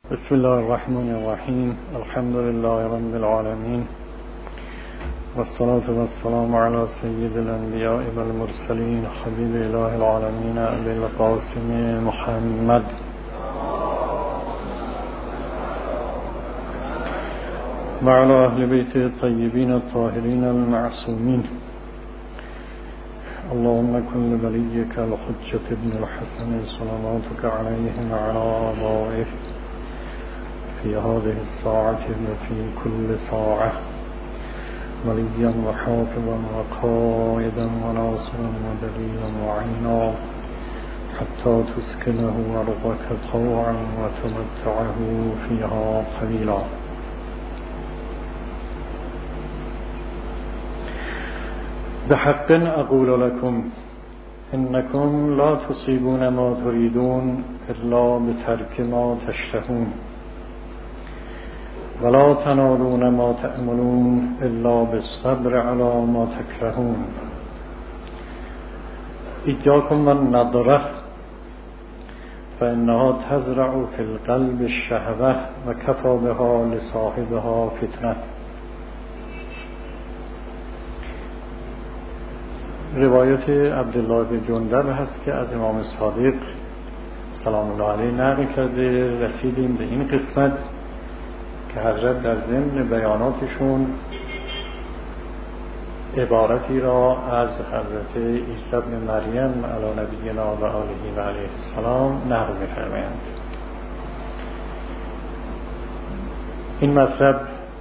بسم الله الرحمن الرحیم. الحمد لله رب العالمین والصلاة والسلام على سید الانبیاء والمرسلین حبیب اله العالمین ابی القاسم محمد و علی اهل بیت الطیبین الطاهرین المعصومین. اللهم كن لوليك الحجة ابن الحسن صلواتك عليه وعلى آبائه في هذه الساعة وفي كل ساعة وليا وحافظا وقائدا وناصرا ودليلا وعينا حتى تسكنه أرضك طوعا وتمتعه فيها طويلا. بحق أقول لكم إنكم لا تصيبون ما تريدون إلا بترك ما تشتهون ولا تنالون ما تأملون إلا بالصبر على ما تكرهون. إياكم والنظرة فإنها تزرع في القلب الشهوة وكفى بها لصاحبها فتنة. روایت عبدالله بن جندب هست که از امام صادق سلام الله علیه نقل کرده. رسیدیم به این قسمت که حضرت در ضمن بیاناتشون عبارتی را از حضرت عیسی بن مریم علی نبینا و آله و علیه السلام نقل می‌فرمایند. این مطلب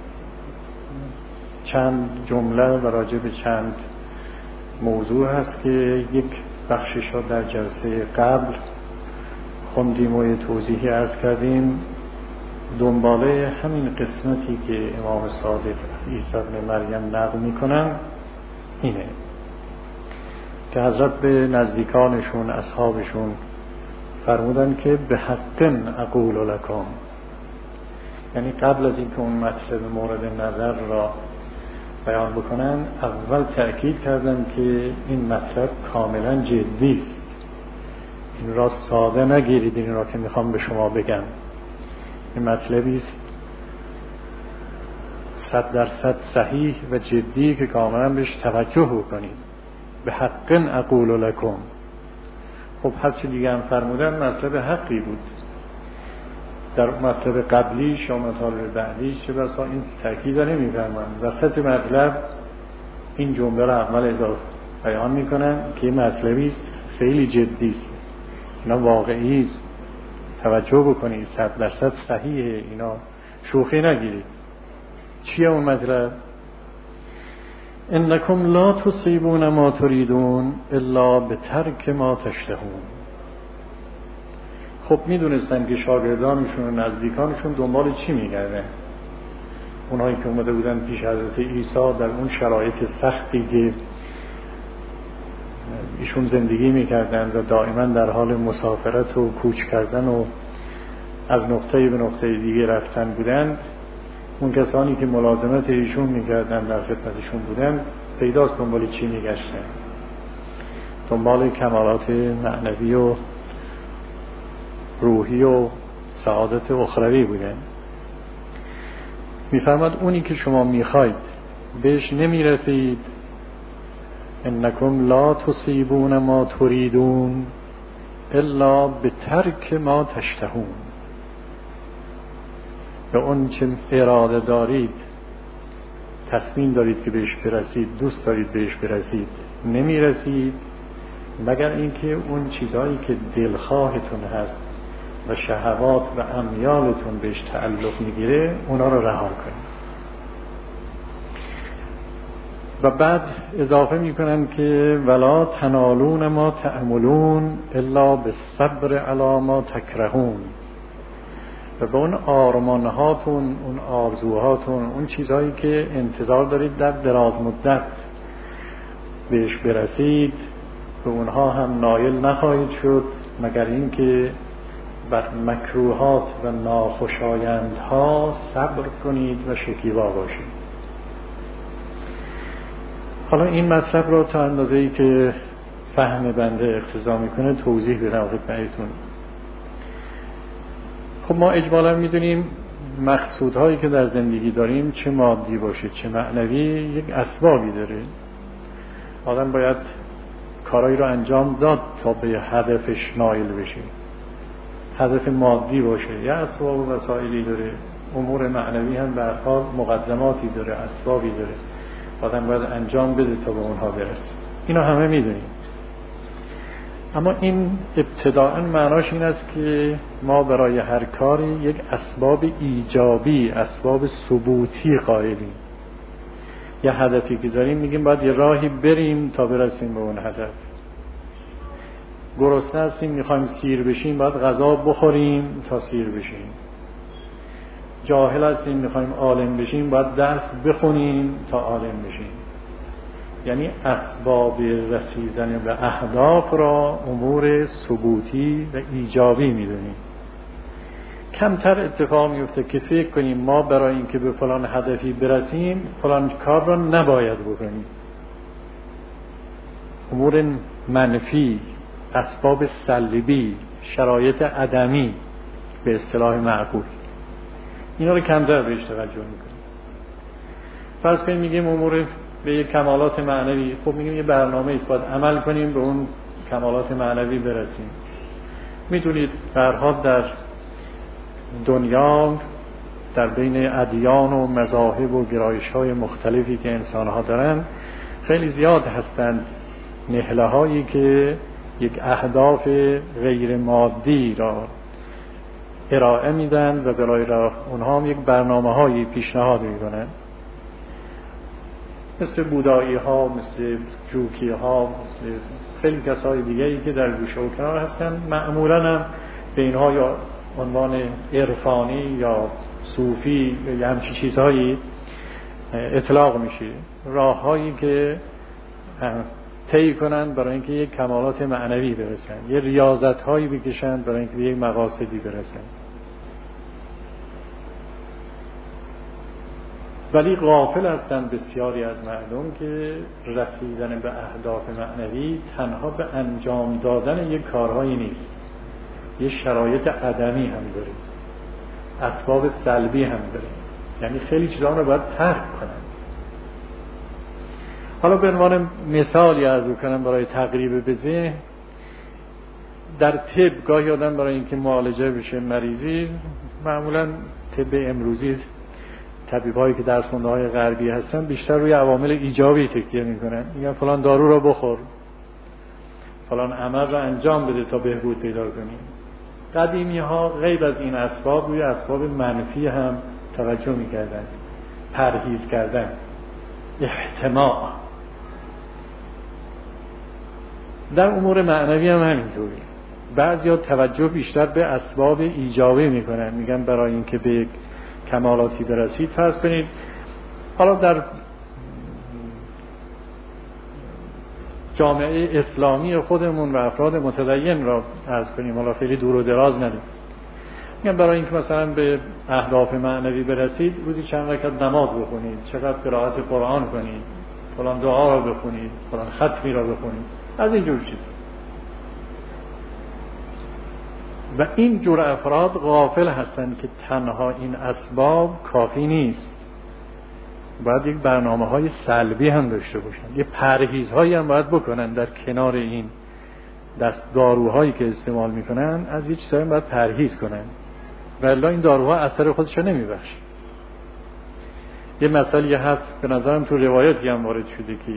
چند جمله و راجع به چند موضوع هست که یک بخشش را در جلسه قبل خوندیم و توضیحی عرض کردیم. دنباله همین قسمتی که امام صادق از عیسی بن مریم نقل میکنن اینه که حضرت به نزدیکانشون اصحابشون فرمودن که به حق اقول لکم، یعنی قبل از اینکه اون مطلب مورد نظر را بیان بکنن اول تأکید کردن که این مطلب کاملا جدی است، این را ساده نگیرید، این را که میخوام به شما بگم این مطلبی است 100% صحیح و جدی که کاملا بهش توجه بکنید. به حق اقول لکم. خب هر چی دیگه هم فرمودن مطلب حقی بود. در مطلب قبلیش یا مطالب بعدیش چه بسا این تأکید را نمی‌فرمایند. وسط مطلب این جمله را اول اضافه بیان میکنن که این مطلبی است خیلی جدی است، اینا واقعی است، توجه بکنید، 100% صحیحه، اینا شوخی نگیرید. چیه اون مطلب؟ انکم لا تصیبون ما تریدون الا بترک ما تشتهون. خب میدونستن که شاگردانشون و نزدیکانشون دنبال چی میگردن. اونایی که اومده بودن پیش حضرت عیسی در اون شرایط سختی که ایشون زندگی میکردن و دائما در حال مسافرت و کوچ کردن و از نقطه به نقطه دیگه رفتن بودند، اون کسانی که ملازمت ایشون میکردن در خدمتشون بودند پیداست دنبال چی میگشتن. دنبال کمالات معنوی و روحی و سعادت اخروی بودن. میفرماد اونی که شما میخواید بهش نمیرسید. انکم لا تصیبون ما تریدون الا بترک ما تشتهون. به اون چه اراده دارید، تصمیم دارید که بهش برسید، دوست دارید بهش برسید، نمیرسید مگر اینکه اون چیزایی که دلخواهتون هست و شهوات و امیالتون بهش تعلق میگیره اونا رو رها کنید. و بعد اضافه میکنن که ولا تنالون ما تأملون الا بالصبر علی ما تکرهون. و به اون آرمانهاتون، اون آرزوهاتون، اون چیزهایی که انتظار دارید در دراز مدت بهش برسید، به اونها هم نایل نخواهید شد مگر اینکه بر مکروهات و ناخوشایندها صبر کنید و شکیبا باشید. حالا این مطلب را تا اندازه‌ای که فهم بنده اقتضا میکنه توضیح بدم خدمتتون. خب ما اجمالا میدونیم مقصودهایی که در زندگی داریم، چه مادی باشه چه معنوی، یک اسبابی داره. آدم باید کارایی رو انجام داد تا به هدفش نائل بشه. هدف مادی باشه یا اسباب و وسایلی داره، امور معنوی هم به هر حال مقدماتی داره، اسبابی داره، آدم باید انجام بده تا به اونها برسه. اینا همه میدونیم. اما این ابتداءً معناش این است که ما برای هر کاری یک اسباب ایجابی، اسباب ثبوتی قائلیم. یه هدفی که داریم میگیم باید یه راهی بریم تا برسیم به اون هدف. گرسنه هستیم میخوایم سیر بشیم، باید غذا بخوریم تا سیر بشیم. جاهل هستیم میخوایم عالم بشیم، باید درس بخونیم تا عالم بشیم. یعنی اسباب رسیدن به اهداف را امور ثبوتی و ایجابی میدونیم. کمتر اتفاق میفته که فکر کنیم ما برای اینکه به فلان هدفی برسیم فلان کار را نباید بکنیم. امور منفی، اسباب سلبی، شرایط عدمی به اصطلاح معقول، اینا رو کمتر بهش توجه میکنیم. فرض کنیم میگیم امور به یک کمالات معنوی، خب میگیم یه برنامه است، باید عمل کنیم به اون کمالات معنوی برسیم. میدونید به هر حال در دنیا در بین ادیان و مذاهب و گرایش‌های مختلفی که انسان‌ها دارن خیلی زیاد هستند نهله هایی که یک اهداف غیر مادی را ارائه میدن و برای اونها هم یک برنامه هایی پیشنهاد میکنن، مثل بودایی ها، مثل جوکی ها، مثل خیلی کسای دیگه‌ای که در گوشه و کنار هستن. معمولاً هم به اینها یا عنوان عرفانی یا صوفی یا همچین چیزهایی اطلاق میشه، راههایی که طی کنن برای اینکه یک کمالات معنوی برسن، یه ریاضت هایی بکشن برای اینکه به یک مقاصدی برسن. ولی غافل هستند بسیاری از مردم که رسیدن به اهداف معنوی تنها به انجام دادن یک کارهایی نیست، یه شرایط عدمی هم داره، اسباب سلبی هم داره، یعنی خیلی چیزا رو باید ترک کنن. حالا به عنوان مثالی عرض کنم برای تقریب به ذهن، در طب گاهی آدم برای اینکه معالجه بشه مریضی، معمولا طب امروزی طبیبایی که در سنت‌های غربی هستن بیشتر روی عوامل ایجابی تکیه میکنن، میگن فلان دارو رو بخور، فلان عمل رو انجام بده تا بهبود پیدا کنی. قدیمی ها غیر از این اسباب روی اسباب منفی هم توجه میکردن، پرهیز کردن، احتماع. در امور معنوی هم همینطوری، بعضیا توجه بیشتر به اسباب ایجابی میکنن، میگن برای اینکه به کمالاتی برسید، فرض کنید حالا در جامعه اسلامی خودمون و افراد متدین را عرض کنیم، حالا خیلی دور و دراز ندیم، میگن برای اینکه مثلا به اهداف معنوی برسید روزی چند رکعت نماز بخونید، چقدر قرائت قرآن کنید، فلان دعا را بخونید، فلان ختمی را بخونید، از این جور چیز. و این جور افراد غافل هستند که تنها این اسباب کافی نیست، باید یک برنامه‌های سلبی هم داشته باشن، یه پرهیزهایی هم باید بکنن در کنار این داروهایی که استعمال میکنن، از یه چیزایی باید پرهیز کنن ولی این داروها اثر خودش رو نمیبخشه. یه مسئله هست به نظرم تو روایتی هم وارد شده که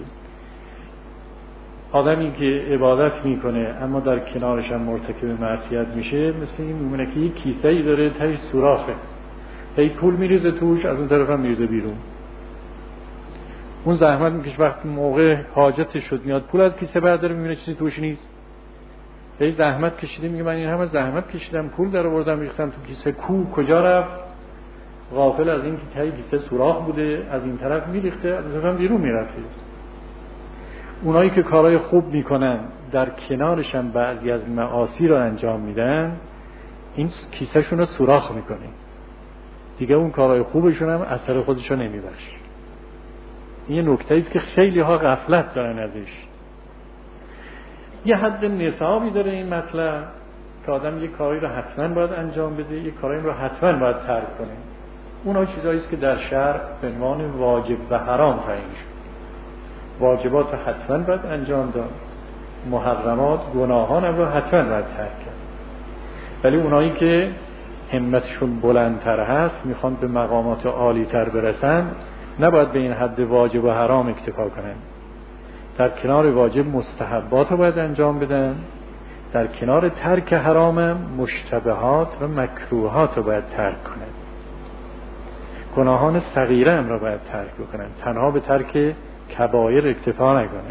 آدمی که عبادت میکنه اما در کنارش هم مرتکب معصیت میشه، مثل این میمونه که یک کیسه‌ای داره تهش سوراخه، هی پول میریزه توش، از اون طرف هم میریزه بیرون. اون زحمت میکشه، وقتی موقع حاجتش شد میاد پول از کیسه برداره، میبینه چیزی توش نیست. هی زحمت کشیده، میگه من این همه زحمت کشیدم، پول در آوردم ریختم تو کیسه، کجا رفت؟ غافل از این که ته کیسه سوراخ بوده، از این طرف میریخته، از اون طرف بیرون میرفته. اونایی که کارهای خوب میکنن در کنارش هم بعضی از معاصی رو انجام میدن، این کیسه شون رو سوراخ میکنه دیگه، اون کارهای خوبشون هم اثر خودش رو نمیبخشه. این یه نکته است که خیلی ها غفلت دارن ازش. یه حد نصابی داره این مطلب، که آدم یک کاری رو حتما باید انجام بده، یک کاری رو حتما باید ترک کنه. اونها چیزایی است که در شرع به عنوان واجب و حرام تعیین شد. واجبات رو حتما باید انجام داد، محرمات گناهان رو حتما باید ترک کرد. ولی اونایی که همتشون بلندتر هست، میخوان به مقامات عالی تر برسن، نباید به این حد واجب و حرام اکتفا کنن. در کنار واجب مستحبات رو باید انجام بدن، در کنار ترک حرام مشتبهات و مکروهات رو باید ترک کنن. گناهان صغیره هم رو باید ترک بکنن، تنها به ترک کبایر اکتفا نکنه.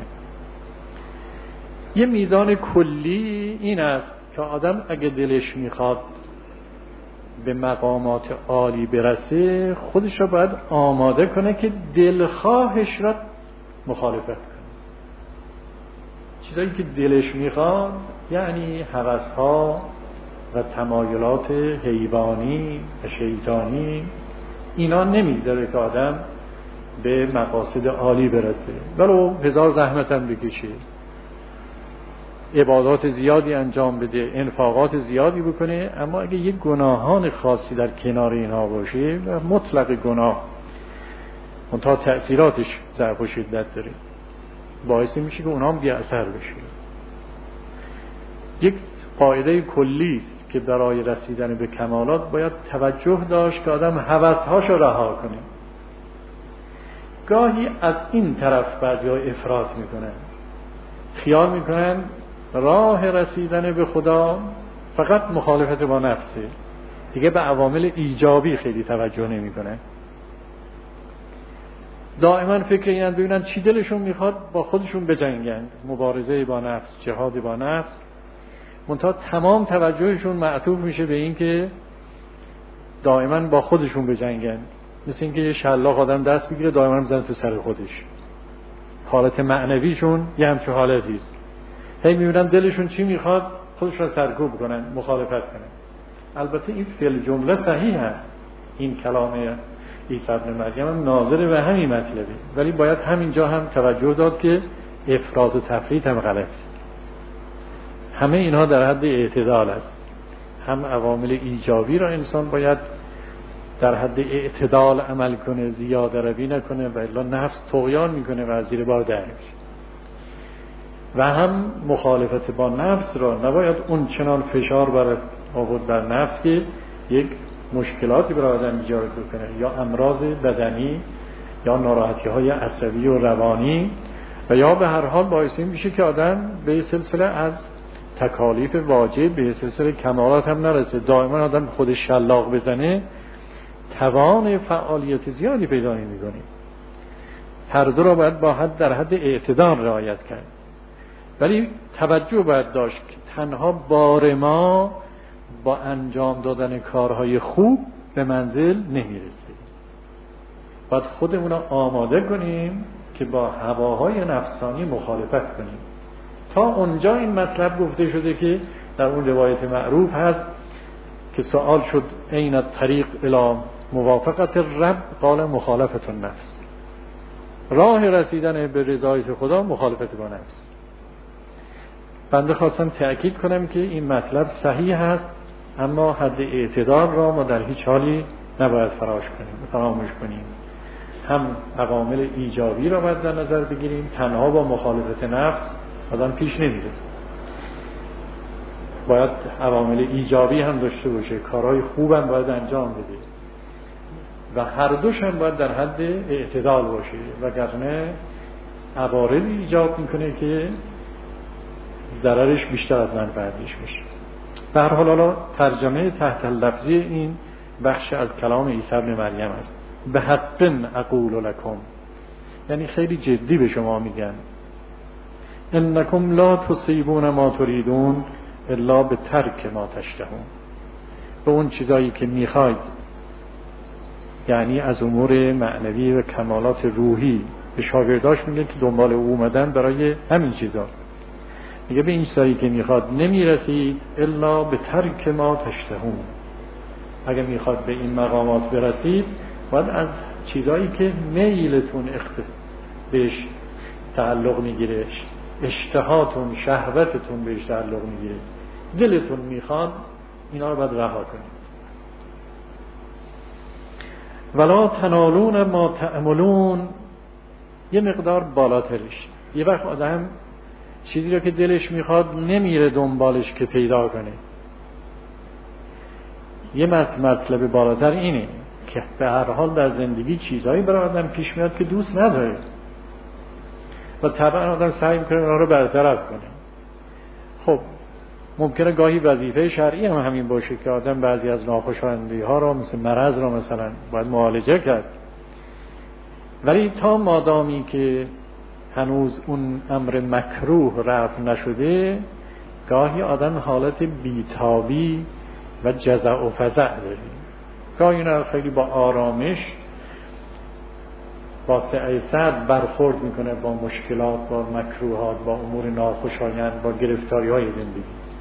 یه میزان کلی این است که آدم اگه دلش میخواد به مقامات عالی برسه، خودش رو باید آماده کنه که دلخواهش را مخالفت کنه. چیزایی که دلش میخواد، یعنی هوس‌ها و تمایلات حیوانی و شیطانی، اینا نمیذاره که آدم به مقاصد عالی برسه، ولو هزار زحمت هم بکشه، عبادات زیادی انجام بده، انفاقات زیادی بکنه، اما اگه یک گناهان خاصی در کنار اینها باشه و مطلق گناه منتها تأثیراتش ضعف و شدت داره، باعث میشه که اونها هم بی اثر بشه. یک قاعده کلی است که برای رسیدن به کمالات باید توجه داشت که آدم هوس‌هاش رو رها کنه. گاهی از این طرف بعضی‌ها افراط میکنن، خیال میکنن راه رسیدن به خدا فقط مخالفت با نفسه، دیگه به عوامل ایجابی خیلی توجه نمیکنن. دائما فکر اینن ببینن چی دلشون میخواد با خودشون بجنگن، مبارزه با نفس، جهاد با نفس، منتها تمام توجهشون معطوف میشه به این که دائما با خودشون بجنگن. مثل اینکه یه شلاق آدم دست بگیره دائما بزنه تو سر خودش. حالت معنویشون یه همچه حالتی است. هی میبینن دلشون چی میخواد خودش را سرکوب کنن، مخالفت کنن. البته این فعل جمله صحیح هست، این کلام عیسی ابن مریم هم ناظر به همین مطلبه، ولی باید همینجا هم توجه داد که افراط و تفریط هم غلط. همه اینها در حد اعتدال است. هم عوامل ایجابی را انسان باید در حد اعتدال عمل کنه، زیاده روی نکنه و الا نفس طغیان میکنه و از زیر بار در میشه. و هم مخالفت با نفس را نباید اون چنان فشار آورد بر نفس که یک مشکلاتی برای آدم ایجاد کنه، یا امراض بدنی یا ناراحتی های عصبی و روانی، و یا به هر حال باعث میشه که آدم به سلسله از تکالیف واجب به سلسله کمالات هم نرسه. دائما آدم خودش شلاق بزنه توان فعالیت زیادی پیدا نمی‌کنه. هر دو را باید با حد در حد اعتدال رعایت کرد، ولی توجه باید داشت که تنها بار ما با انجام دادن کارهای خوب به منزل نمیرسه. باید خودمون را آماده کنیم که با هواهای نفسانی مخالفت کنیم. تا اونجا این مطلب گفته شده که در اون روایت معروف هست که سوال شد این الطریق الی موافقت رب، قال مخالفت النفس. راه رسیدن به رضایت خدا مخالفت با نفس. بنده خواستم تأکید کنم که این مطلب صحیح هست، اما حد اعتدال را ما در هیچ حالی نباید فراموش کنیم. هم عوامل ایجابی را باید در نظر بگیریم، تنها با مخالفت نفس آدم پیش نمیره. باید عوامل ایجابی هم داشته باشه، کارهای خوب هم باید انجام بده و هر دوش هم باید در حد اعتدال باشه، وگرنه عوارضی ایجاد میکنه که ضررش بیشتر از منفعتش میشه. به هر حال حالا ترجمه تحت لفظی این بخش از کلام عیسی ابن مریم است. به حق اقول لکم، یعنی خیلی جدی به شما میگن انکم لا تصیبون ما تریدون الا به ترک ما تشتهون. به اون چیزایی که میخواید، یعنی از امور معنوی و کمالات روحی، به شاگرداش میگه که دنبال او اومدن برای همین چیزا، میگه به این چیزایی که میخواد نمیرسید الا به ترک ما تشتهون. اگه میخواد به این مقامات برسید باید از چیزایی که میلتون بهش تعلق میگیره، اشتهاتون، شهوتتون بهش تعلق میگیره، دلتون میخواد اینا رو باید رها کنید. ولا تنالون ما تأملون یه مقدار بالاترش. یه وقت آدم چیزی رو که دلش میخواد نمیره دنبالش که پیدا کنه. یه مطلب بالاتر اینه که به هر حال در زندگی چیزهایی برای آدم پیش میاد که دوست نداره و طبعا آدم سعی میکنه اونا رو برطرف کنه. خب ممکنه گاهی وظیفه شرعی هم همین باشه که آدم بعضی از ناخوشایندگی ها رو مثل مرض رو مثلا باید معالجه کرد، ولی تا مادامی که هنوز اون امر مکروه رفع نشده گاهی آدم حالت بیتابی و جزع و فزع داره. گاهی اینا خیلی با آرامش با سعی صدر برخورد میکنه با مشکلات، با مکروهات، با امور ناخوشایند، با گرفتاری های زندگی.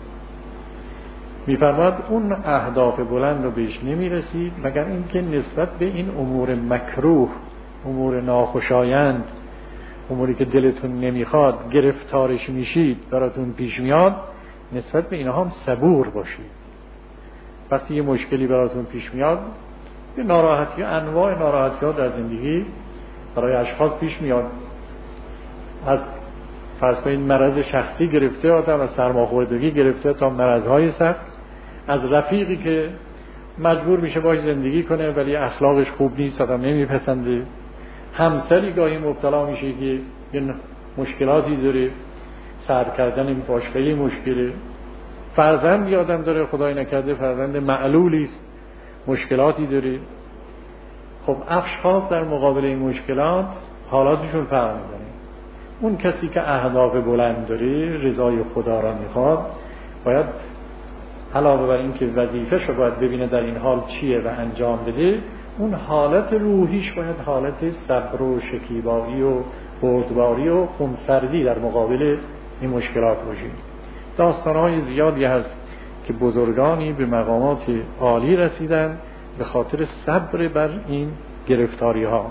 میفرماد اون اهداف بلند رو بهش نمیرسید مگر اینکه نسبت به این امور مکروه، امور ناخوشایند، اموری که دلتون نمیخواد گرفتارش میشید، براتون پیش میاد، نسبت به اینها هم صبور باشید. وقتی یه مشکلی براتون پیش میاد، یه ناراحتی، انواع ناراحتی ها در زندگی برای اشخاص پیش میاد، از فرض کنید مرض شخصی گرفته آدم، از سرماخوردگی گرفته تا مرضهای سخت، از رفیقی که مجبور میشه باش زندگی کنه ولی اخلاقش خوب نیست، آدم نمیپسنده، همسری گاهی مبتلا میشه که یه مشکلاتی داره، سر کردن باشگاهی مشکله، فرزندی آدم داره خدای نکرده فرزند معلولی است، مشکلاتی داره. خب اشخاص در مقابل این مشکلات حالاتشون فرق میکنه. اون کسی که اهداف بلند داره، رضای خدا را میخواد، باید علاوه بر این که وظیفه‌شو باید ببینه در این حال چیه و انجام بده، اون حالت روحیش باید حالت صبر و شکیبایی و بردباری و خونسردی در مقابل این مشکلات باشه. داستان‌های زیادی هست که بزرگانی به مقامات عالی رسیدن به خاطر صبر بر این گرفتاری ها.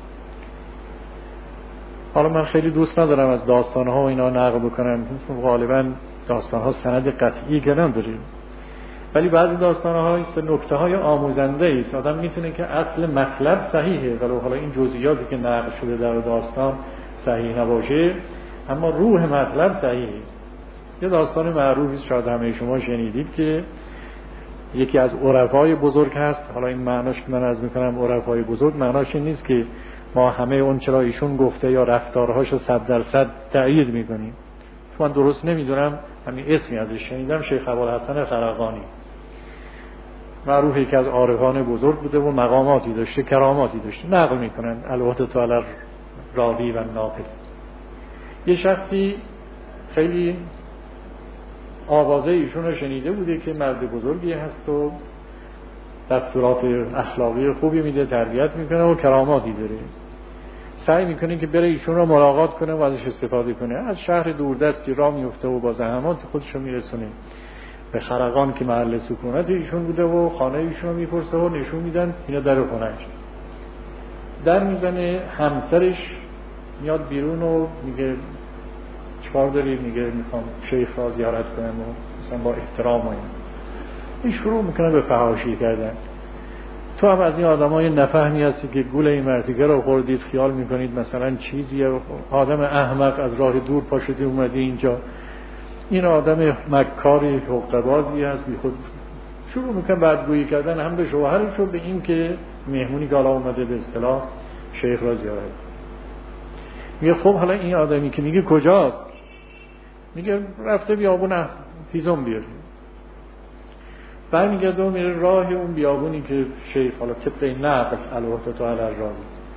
حالا من خیلی دوست ندارم از داستان‌ها و اینا نقل بکنم، غالباً داستان‌ها سند قطعی که نداره، ولی بعضی داستان‌ها نکته‌های آموزنده است. آدم میتونه که اصل مطلب صحیحه ولی حالا این جزئیاتی که نقل شده در داستان صحیح نباشه، اما روح مطلب صحیحه. یه داستان معروفی شاید همه شما شنیدید که یکی از عرفای بزرگ هست. حالا این معناش که من عرض میکنم عرفای بزرگ، معناش این نیست که ما همه اون چرا ایشون گفته یا رفتارهاشو 100% تأیید میکنیم. من درست نمیدونم، همین اسمی ازش شنیدم، شیخ ابوالحسن خرقانی معروفی که از عارفان بزرگ بوده و مقاماتی داشته، کراماتی داشته، نقل میکنن الوهدة علی الراوی و الناقل. یه شخصی خیلی آوازه ایشون رو شنیده بوده که مرد بزرگی هست و دستورات اخلاقی خوبی میده، تربیت میکنه و کراماتی داره. سعی میکنه که بره ایشون رو ملاقات کنه و ازش استفاده کنه. از شهر دوردستی راه میفته و با زحمات خودش رو میرسونه به خرقان که محل سکونت ایشون بوده و خانه ایشون رو میپرسه و نشون میدن اینا در خونهش. در میزنه، همسرش میاد بیرون و میگه چیکار داری؟ میگه میخوام شیخ را زیارت کنم و مثلا با احترام و این شروع میکنه به فحاشی کردن. تو هم از این آدمای نفهمی هستی که گول این مرتیکه رو خوردید، خیال میکنید مثلا چیزیه، آدم احمق از راه دور پاشدی اومدی اینجا، این آدم مکاری حقه‌بازی هست، بی خود شروع میکنه بدگویی کردن هم به شوهرش و به این که مهمونی که حالا اومده به اصطلاح شیخ را زیارت. میگه خب حالا این آدمی که میگه کجاست؟ میگه رفته بیابون هیزم بیاری. برمیگرده و میره راه اون بیابونی که شیخ حالا طبق نقل الوهدة علی الراوی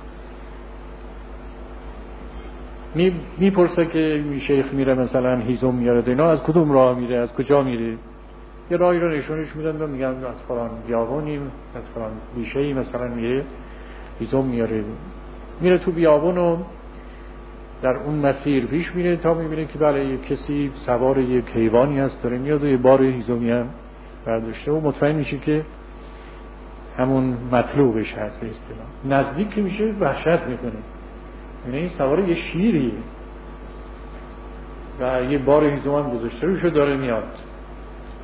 میپرسه که شیخ میره مثلا هیزم میاره، اینا از کدوم راه میره، از کجا میره؟ یه راهی رو نشونش میدن و میگن از فلان بیابونی، از فلان بیشه‌ای مثلا میره هیزم میاره. میره تو بیابون و در اون مسیر پیش میره تا میبینه که بله یک کسی سوار یک حیوانی هست داره میاد و یه بار هیزمی هم برداشته و مطمئن میشه که همون مطلوبش هست به اصطلاح. نزدیک میشه وحشت میکنه، یعنی این سوار یه شیریه و یه بار هیزم هم گذاشته روشو داره میاد.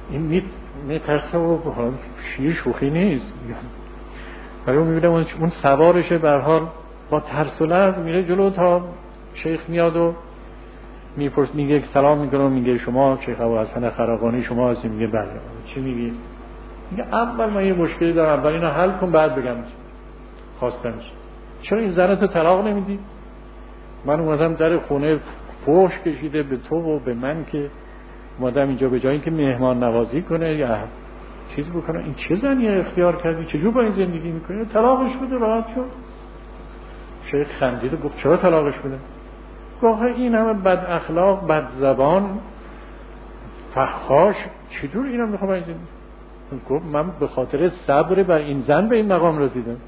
این میترسه و شیر شوخی نیست، ولی اون میبینه اون سوارشه به هر حال با ترس و لرز میره جلو تا شیخ میاد و میپرس، میگه سلام میکنه، میگه شما شیخ ابوالحسن خرقانی شما هستی؟ میگه بله. چی میگی؟ میگه اول من یه مشکلی دارم، اول اینو حل کن بعد بگم خواستم چرا این زنتو طلاق نمیدی؟ من اومدم در خونه فحش کشیده به تو و به من که اومدم اینجا به جای اینکه مهمان نوازی کنه یا چیز بکنه، این چه زنی اختیار کردی؟ چجور با این زندگی میکنی؟ طلاقش بده راحت شد. شیخ خندید و گفت چرا طلاقش بده؟ گفت این همه بد اخلاق، بد زبان، فحاش، چجور اینا میخوام این زندگی؟ گفت من به خاطر صبر بر این زن به این مقام رسیدم،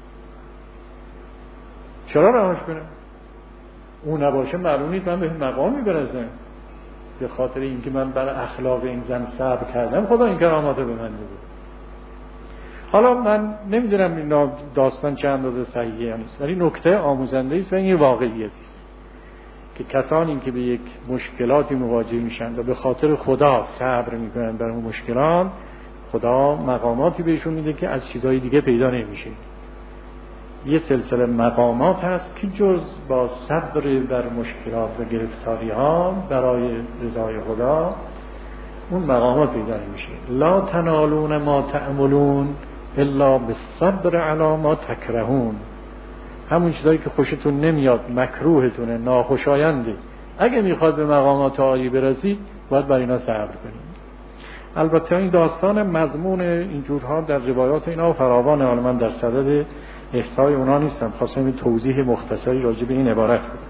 چرا رهاش کنم؟ اون نباشه معلوم نیست من به این مقامی برسم. به خاطر اینکه من بر اخلاق این زن صبر کردم خدا این کرامات رو به من بده. حالا من نمیدونم این داستان چه اندازه صحیحه نیست، ولی نکته آموزنده است و این واقعیت است که کسانی که به یک مشکلاتی مواجه میشن و به خاطر خدا صبر میکنن بر اون مشکلات، خدا مقاماتی بهشون میده که از چیزهای دیگه پیدا نمیشه. یه سلسله مقامات هست که جز با صبر بر مشکلات و گرفتاری ها برای رضای خدا اون مقامات پیدا نمیشه. لا تنالون ما تأملون الا بالصبر علی ما تکرهون. همون چیزایی که خوشتون نمیاد، مکروهتونه، ناخوشاینده، اگه میخواد به مقامات عالی برسید باید بر اینا صبر کنید. البته این داستان مضمون اینجورها در روایات اینا فراوانه، حالا من در صدد احصای اونا نیستم، خواستم این توضیح مختصری راجع به این عبارت بود.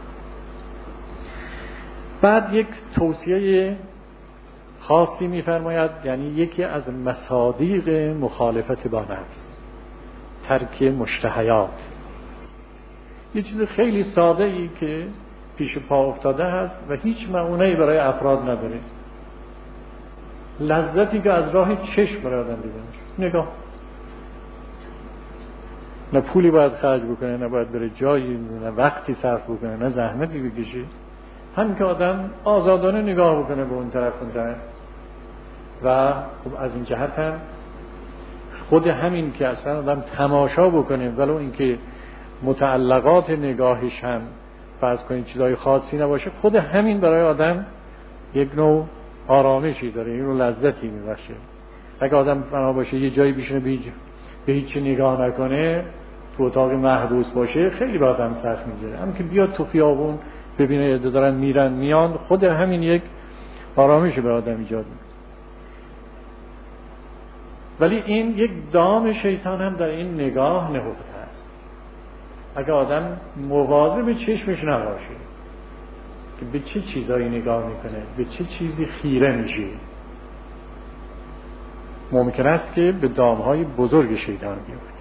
بعد یک توصیه خاصی می‌فرماید، یعنی یکی از مصادیق مخالفت با نفس ترک مشتهیات. یه چیز خیلی ساده ای که پیش پا افتاده هست و هیچ معنی برای افراد نداره، لذتی که از راه چشم برای آدم دیده میشه. نگاه، نه پولی باید خرج بکنه، نه باید بره جایی، نه وقتی صرف بکنه، نه زحمتی بکشه، همین که آدم آزادانه نگاه بکنه به اون طرف اون طرف. و خب از این جهت هم خود همین که اصلا آدم تماشا بکنه، ولو اینکه متعلقات نگاهش هم فرض کنید چیزای خاصی نباشه، خود همین برای آدم یک نوع آرامشی داره، یک نوع لذتی میبخشه. اگه آدم بنا باشه یه جایی بشینه به هیچ نگاه نکنه، تو اتاق محبوس باشه، خیلی به آدم سخت میگیره. هم که بیاد تو خیابون ببینه عده دارن میرن میان، خود همین یک آرامشی به آدم ایجاد میکنه. ولی این یک دام شیطان هم در این نگاه نهفته است. اگه آدم مواظب چشمش نباشه که به چه چیزایی نگاه میکنه، به چه چیزی خیره میشه، ممکن است که به دامهای بزرگ شیطان بیفته.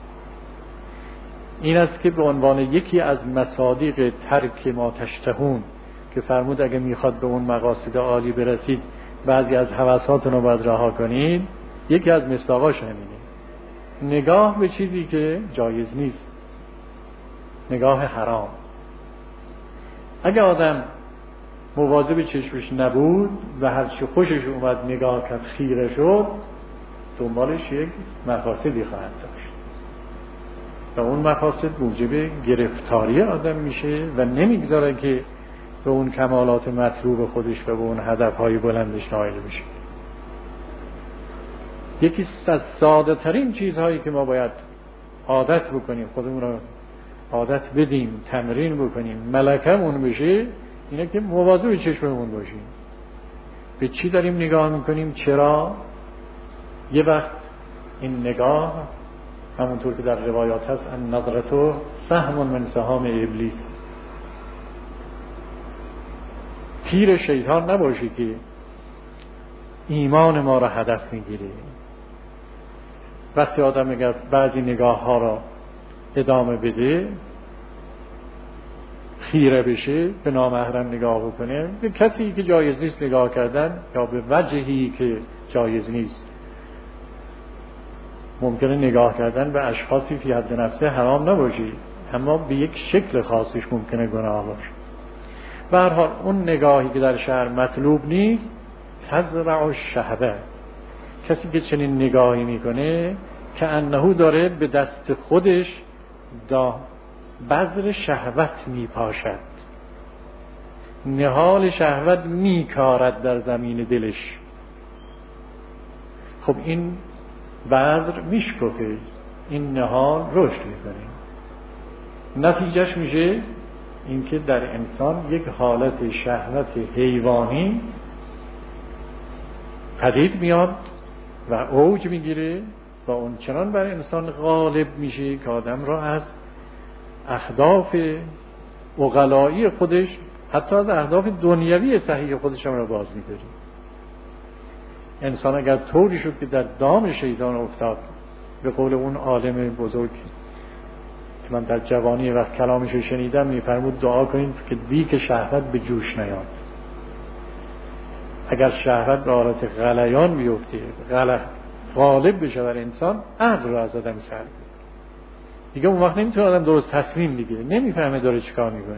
این است که به عنوان یکی از مصادیق ترک ما تشتهون که فرمود اگه میخواد به اون مقاصد عالی برسید بعضی از هوساتون رو باید رها کنید، یکی از مصداقاش همینه، نگاه به چیزی که جایز نیست، نگاه حرام. اگه آدم مواظب چشمش نبود و هرچی خوشش اومد نگاه کرد خیره شد، دنبالش یک مفاسدی خواهد داشت و اون مفاسد موجب گرفتاری آدم میشه و نمیگذاره که به اون کمالات مطلوب خودش و به اون هدفهای بلندش نائل بشه. یکی از ساده ترین چیزهایی که ما باید عادت بکنیم، خودمون رو عادت بدیم، تمرین بکنیم، ملکمون بشه، اینه که مواظب چشممون باشیم. به چی داریم نگاه میکنیم؟ چرا؟ یه وقت این نگاه همونطور که در روایات هست النظرة سهم من سهام ابلیس، تیر شیطان نباشه که ایمان ما را هدف میگیره. وقتی آدم اگر بعضی نگاه ها را ادامه بده، خیره بشه، به نامحرم نگاه بکنه، به کسی که جایز نیست نگاه کردن یا به وجهی که جایز نیست، ممکنه نگاه کردن به اشخاصی فی حد نفسه حرام نباشه، اما به یک شکل خاصش ممکنه گناه باشه. به هر حال اون نگاهی که در شرع مطلوب نیست، تزرع الشهوه، کسی که چنین نگاهی میکنه که انهو داره به دست خودش بذر شهوت میپاشد، نهال شهوت میکارد در زمین دلش. خب این بذر میشکفه، این نهال رشد میکنه، نتیجهش میشه اینکه در انسان یک حالت شهوت حیوانی پدید میاد و اوج میگیره و اون چنان بر انسان غالب میشه که آدم را از اهداف عقلایی خودش، حتی از اهداف دنیوی صحیح خودش هم را باز می‌داره. انسان اگر طوری شد که در دام شیطان افتاد، به قول اون عالم بزرگ که من در جوانی وقت کلامش رو شنیدم می‌فرمود دعا کنید که دیگ شهوت به جوش نیاد. اگر شهوت به حالت غلیان بیفته، غالب بشه بر انسان، عقل رو از آدم سلب دیگه اون وقت نمیتونه آدم درست تصمیم بگیره، نمیفهمه داره چیکار میکنه.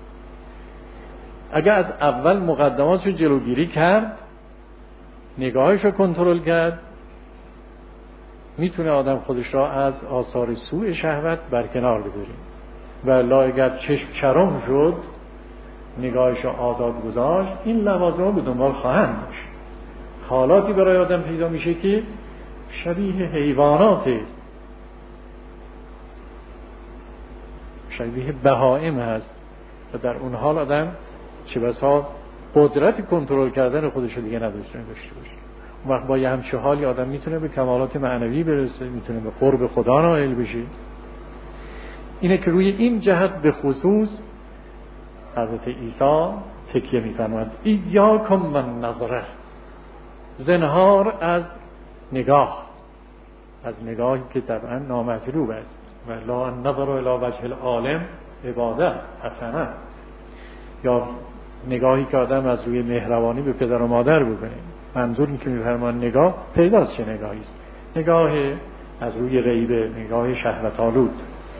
اگر از اول مقدماتشو جلوگیری کرد، نگاهش رو کنترل کرد، میتونه آدم خودش را از آثار سوء شهوت برکنار بذاره. و اگر چشم چرم شد، نگاهش رو آزاد گذاشت، این لوازم رو به دنبال خواهند داشت. حالاتی برای آدم پیدا میشه که شبیه حیواناته، شبیه بهائم هست و در اون حال آدم چه بسا قدرت کنترل کردن خودش دیگه نداشته باشه. اون وقت با یه همچه حالی آدم میتونه به کمالات معنوی برسه، میتونه به قرب خدا نائل بشه. اینه که روی این جهت به خصوص حضرت عیسی تکیه می‌فرماید: ایاکم من نظره، زنهار از نگاه، از نگاهی که طبعا نامطلوب است. و لا النظر الی وجه العالم عباده حسنه، یا نگاهی که آدم از روی مهربانی به پدر و مادر بکنه. منظور این که می‌فرمان نگاه پیداست چه نگاهی است، نگاه از روی غیبه، نگاه شهوت آلود.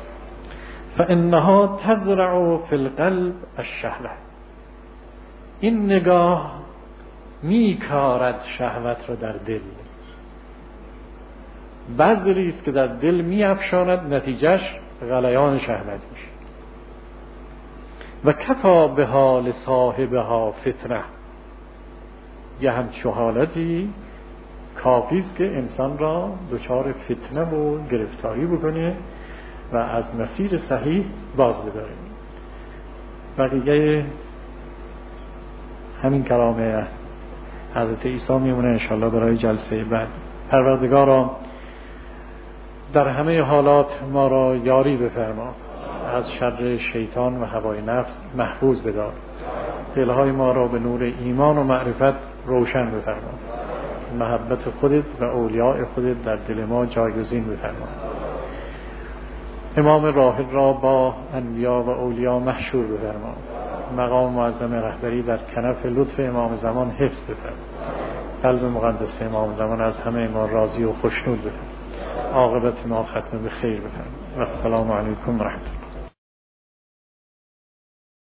فانها تزرع فی القلب الشهوه، این نگاه میکارد شهوت را در دل، بذری است که در دل میافشاند، نتیجهش غلیان شهوت میشه. و کفا به حال صاحبها فتنه، یه همچو حالتی کافی است که انسان را دچار فتنه و گرفتاری بکنه و از مسیر صحیح باز بداره. بقیه همین کلام حضرت عیسی میمونه انشاءالله برای جلسه بعد. پروردگارا در همه حالات ما را یاری بفرما، از شر شیطان و هوای نفس محفوظ بدار، دلهای ما را به نور ایمان و معرفت روشن بفرما، محبت خودت و اولیاء خودت در دل ما جایگزین بفرما. امام راحل را با انبیا و اولیاء محشور بفرما، مقام معظم رهبری در کنف لطف امام زمان حفظ بفرما، قلب مقدس امام زمان از همه ما راضی و خوشنود بفرما، عاقبت ما ختم به خیر بفرما. و السلام علیکم و رحمت الله.